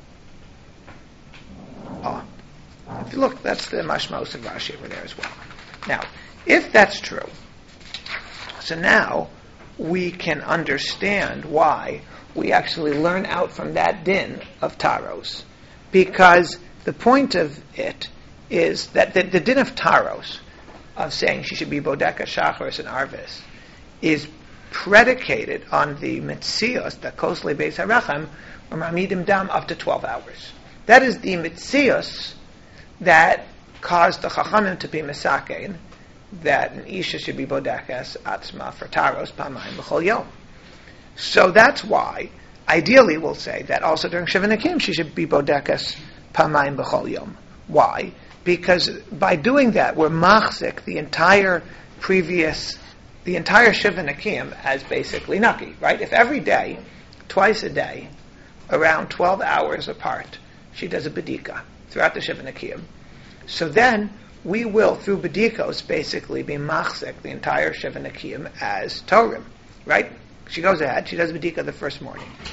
Oh, if you look, that's the mashmos of Rashi over there as well. Now, if that's true, so now we can understand why we actually learn out from that din of Taros. Because the point of it is that the, the din of Taros, of saying she should be Bodeka, Shacharis, and Arvis, is predicated on the Metzios, the Koslei Beis HaRacham, or Mamidim Dam, up to twelve hours. That is the Metzios that caused the Chachamim to be Mesakein, that an Isha should be Bodekas Atzma for Taros Pamayim B'chol Yom. So that's why, ideally we'll say that also during Shiva Nakim she should be Bodekas Pamayim B'chol Yom. Why? Because by doing that we're machzik the entire previous, the entire Shiva Nakim as basically Naki, right? If every day, twice a day, around twelve hours apart, she does a Bedika throughout the Shiva Nakim, so then we will, through Bedikos, basically be machzik the entire Shiva Nakiyim as Torim, right? She goes ahead, she does Bedika the first morning.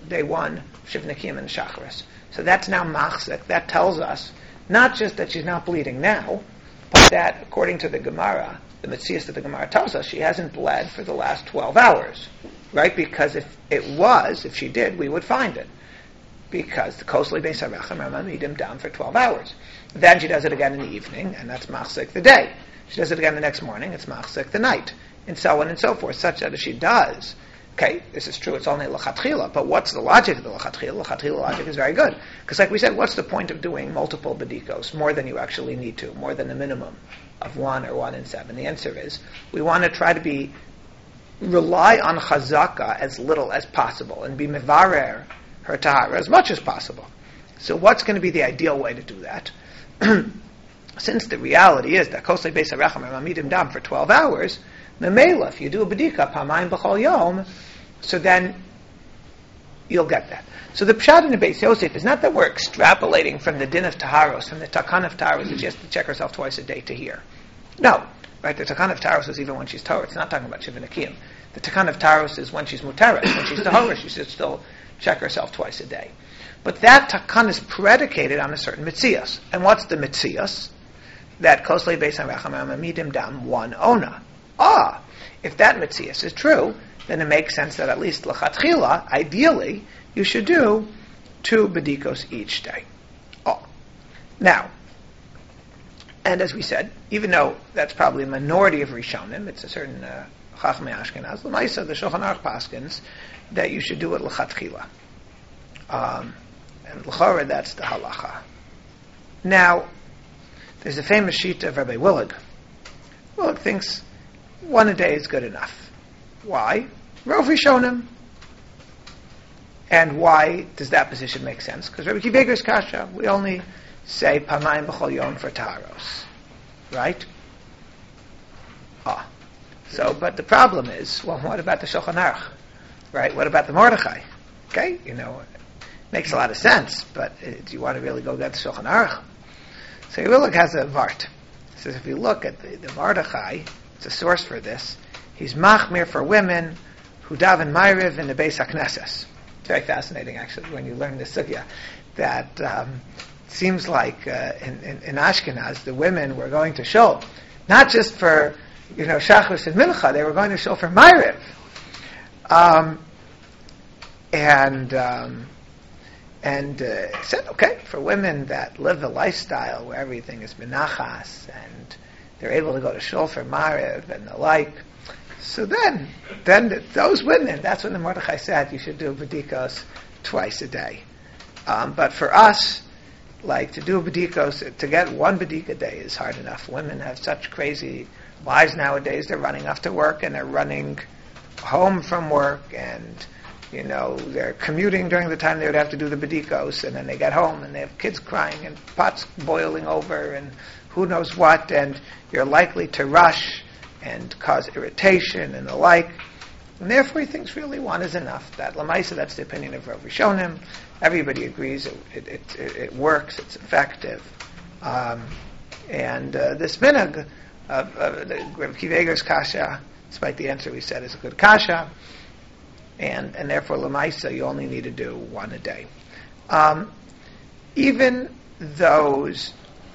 day one, Shiv Nakim and Shacharis. So that's now machzik. That tells us not just that she's not bleeding now, but that according to the Gemara, the Metzias that the Gemara tells us, she hasn't bled for the last twelve hours, right? Because if it was, if she did, we would find it. Because the Kosli Beis HaRechem Mamidim down for twelve hours. Then she does it again in the evening, and that's machzik the day. She does it again the next morning, it's machzik the night, and so on and so forth, such that if she does, okay, this is true, it's only l'chatchila, but what's the logic of the l'chatchila? L'chatchila logic is very good. Because like we said, what's the point of doing multiple bedikos, more than you actually need to, more than the minimum of one or one in seven? The answer is, we want to try to be, rely on chazaka as little as possible, and be mevarer her tahara as much as possible. So what's going to be the ideal way to do that? Since the reality is that Kosei Beis HaRechem are mamidim dam for twelve hours, memela, if you do a bedika pamayim b'chol yom, so then you'll get that. So the pshat in the Beis Yosef is not that we're extrapolating from the din of taharos, from the takan of taharos that she has to check herself twice a day to hear. No, right? The takan of taharos is even when she's tahor. It's not talking about shiva nakiyim. The takan of taharos is when she's muteres, when she's tahor, she should still check herself twice a day. But that takan is predicated on a certain mitzias. And what's the mitzias? That Kosli Beis HaRechem Mamidim Dam one ona. Ah, if that mitzias is true, then it makes sense that at least l'chatchila, ideally, you should do two bedikos each day. Oh. Now, and as we said, even though that's probably a minority of Rishonim, it's a certain uh, Chachmei Ashkenaz, l'maisa, the Shulchan Aruch paskins, that you should do it l'chatchila. Um, and l'chora, that's the halacha. Now, there's a famous shita of Rabbi Willig. Willig thinks one a day is good enough. Why? Rov Rishonim. And why does that position make sense? Because Rabbi Akiva Eiger's kasha, we only say pamayim b'chol yom for taharos. Right? Ah. So, but the problem is, well, what about the Shulchan Aruch? Right? What about the Mordechai? Okay, you know, it makes a lot of sense, but uh, do you want to really go get the Shulchan Aruch? So Yilulik has a vart. He says if you look at the, the Mordechai, it's a source for this, he's machmir for women who daven Ma'ariv in the Beis HaKnesses. It's very fascinating, actually, when you learn this sugya, that um, it seems like uh, in, in, in Ashkenaz, the women were going to shul, not just for, you know, Shachris and Mincha, they were going to shul for Ma'ariv. Um, and um, and uh, said, okay, for women that live the lifestyle where everything is menachas and they're able to go to shul for Ma'ariv and the like, so then, then the, those women, that's when the Mordechai said you should do bedikos twice a day. Um, but for us, like to do bedikos, to get one bedik a day is hard enough. Women have such crazy lives nowadays. They're running off to work and they're running home from work, and you know they're commuting during the time they would have to do the bedikos, and then they get home and they have kids crying and pots boiling over and who knows what, and you're likely to rush and cause irritation and the like. And therefore he thinks really one is enough. That Lamaisa, that's the opinion of Rav Rishonim. Everybody agrees it, it, it, it works, it's effective. Um, and uh, this minhag of uh, Rav Akiva Eiger's kasha, despite the answer we said, is a good kasha. And, and therefore Lamaisa, you only need to do one a day. Um, even those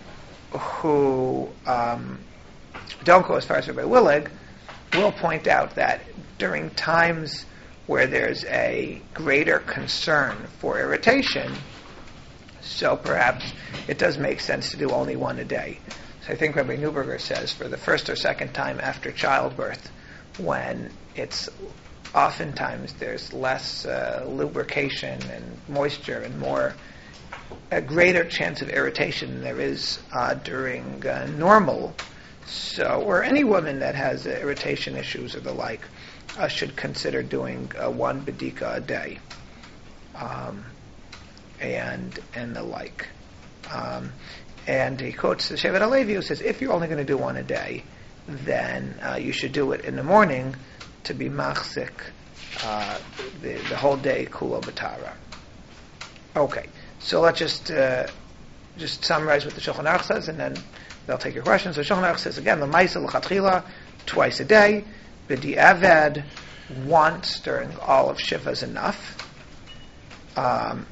who um, don't go as far as Rabbi Willig will point out that during times where there's a greater concern for irritation, so perhaps it does make sense to do only one a day. So I think Rabbi Neuberger says for the first or second time after childbirth, when it's oftentimes there's less uh, lubrication and moisture and more a greater chance of irritation than there is uh, during uh, normal. So, or any woman that has uh, irritation issues or the like uh, should consider doing uh, one bedika a day, um, and and the like. Um, and he quotes the Shevet HaLevi, who says, if you're only going to do one a day, then uh, you should do it in the morning to be machzik uh, the, the whole day kulo b'tara. Okay, so let's just uh, just summarize what the Shulchan Aruch says, and then they'll take your questions. So Shulchan Aruch says again, l'maisa l'chatchila, twice a day, b'di'avad, once during all of Shiva is enough. Um,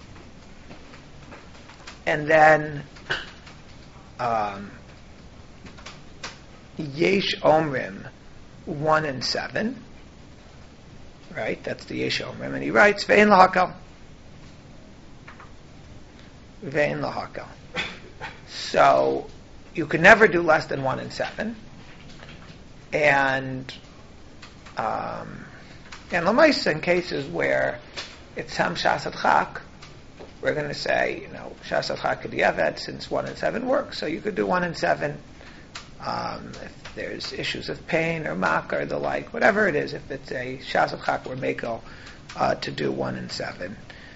and then um, Yesh Omrim one and seven. Right? That's the Yesh Omrim. And he writes, Ve'en lahakal. Ve'en lahakal. So you could never do less than one and seven. And um, and Lamaisa, in cases where it's Sam Shasat Chak, we're going to say, you know, Shasat Chak K'diavad, since one and seven works. So you could do one and seven. Um, if there's issues of pain or mak or the like, whatever it is, if it's a Shasat Chak or Mako, uh, to do one and seven.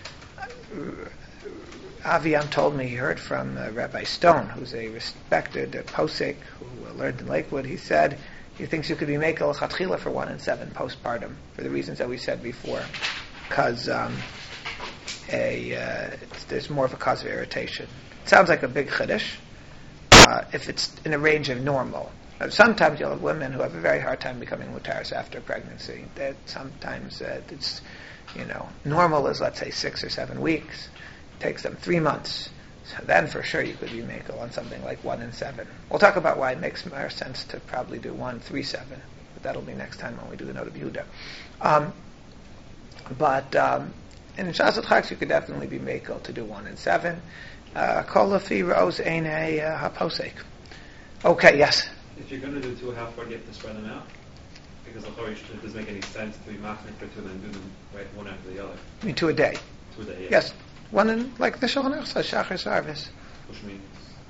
Aviam told me he heard from uh, Rabbi Stone, who's a respected uh, posek who uh, learned in Lakewood. He said he thinks you could be Mako Chatchila for one and seven postpartum, for the reasons that we said before, because um, a uh, there's more of a cause of irritation. It sounds like a big chiddush. Uh, if it's in a range of normal. Uh, sometimes you'll have women who have a very hard time becoming mutaris after pregnancy. That sometimes uh, it's, you know, normal is, let's say, six or seven weeks. It takes them three months. So then for sure you could be makel on something like one and seven. We'll talk about why it makes more sense to probably do one, three, seven. But that'll be next time when we do the Note of Yehuda. Um, but um, in Shasat Chaks you could definitely be makel to do one and seven. Kolafi rose ein a haposek. Okay, yes. If you're going to do two half part, you have to spread them out, because the Chorish, it doesn't make any sense to be machnik for two and then do them right one after the other. I mean, two a day. Two a day. Yeah. Yes, one in like the Shulchan Aruch says Shachar Sarvis. Which means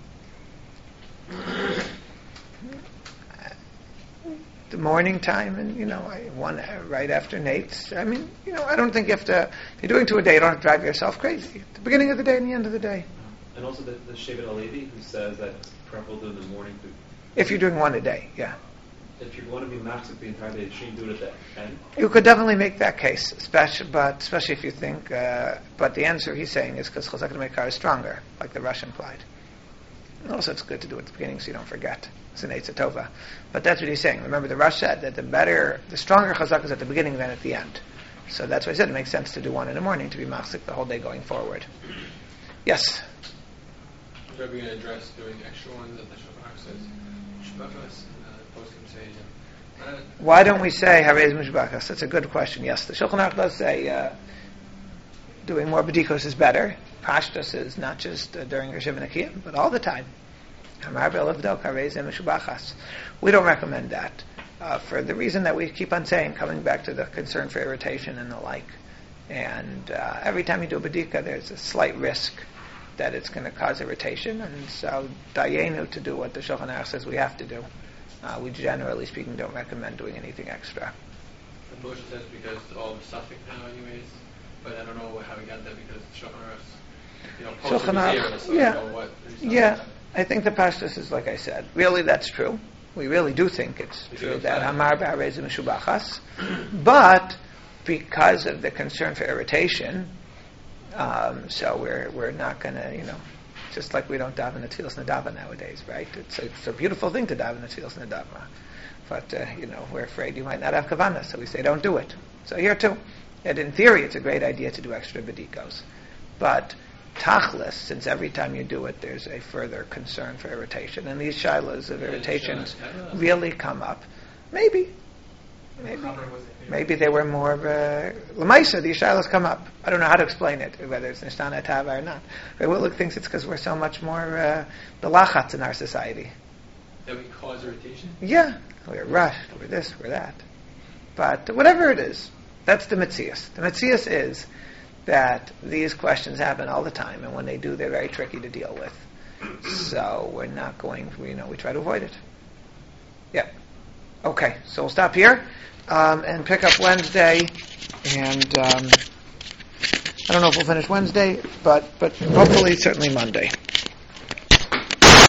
the morning time, and you know, one right after Nate's. I mean, you know, I don't think you have to. If you're doing two a day, you don't have to drive yourself crazy. At the beginning of the day and the end of the day. And also the, the Shevet Alevi, who says that it's preferable to do in the morning. To, if you're doing one a day, yeah. If you want to be machzik the entire day, shouldn't do it at the end? You could definitely make that case, especially, but especially if you think. Uh, but the answer he's saying is because Chazak Mekar is stronger, like the Rush implied. And also, it's good to do it at the beginning so you don't forget. It's an Eitz Tova. But that's what he's saying. Remember, the Rush said that the better, the stronger Chazak is at the beginning than at the end. So that's why I said it makes sense to do one in the morning to be machzik the whole day going forward. Yes. Are we going to address doing extra ones that the Shulchan Aruch says Shbachas and the poskim say? Uh, Why don't we say Harez Mishbachas? That's a good question. Yes, the Shulchan Aruch does say uh, doing more bedikos is better. Pashtus is not just uh, during Rosh Hashanah, but all the time. Hamar be'levdok Harez Mishbachas. We don't recommend that uh, for the reason that we keep on saying, coming back to the concern for irritation and the like. And uh, every time you do a bedika, there's a slight risk that it's going to cause irritation, and so dayenu to do what the Shulchan Aruch says we have to do. Uh, we generally speaking don't recommend doing anything extra. The Moshe says because all the suffix now anyways, but I don't know how he got that because the Shulchan Aruch, you know, Shulchan Aruch, so yeah, know what yeah. I think the pashtus is like I said. Really, that's true. We really do think it's It's true outside. that Hamar ba'arez mishubachas, but because of the concern for irritation. Um, so we're we're not going to, you know, just like we don't daven the tefillas nadava nowadays, right? It's a, it's a beautiful thing to daven the tefillas nadava, but uh, you know, we're afraid you might not have kavanah, so we say don't do it. So here too, and in theory, it's a great idea to do extra bedikos, but tachlis, since every time you do it, there's a further concern for irritation, and these shilas of irritations really come up. Maybe. Maybe, maybe they were more uh, Lamaisa. These shilas come up. I don't know how to explain it, whether it's nishtana tava or not. But Willick thinks it's because we're so much more uh, belachatz in our society. That we cause irritation? Yeah, we're rushed, we're this, we're that. But whatever it is, that's the mitzias. The mitzias is that these questions happen all the time, and when they do, they're very tricky to deal with. So we're not going, you know, we try to avoid it. Yeah. Okay, so we'll stop here um, and pick up Wednesday. And um, I don't know if we'll finish Wednesday, but but hopefully, certainly Monday.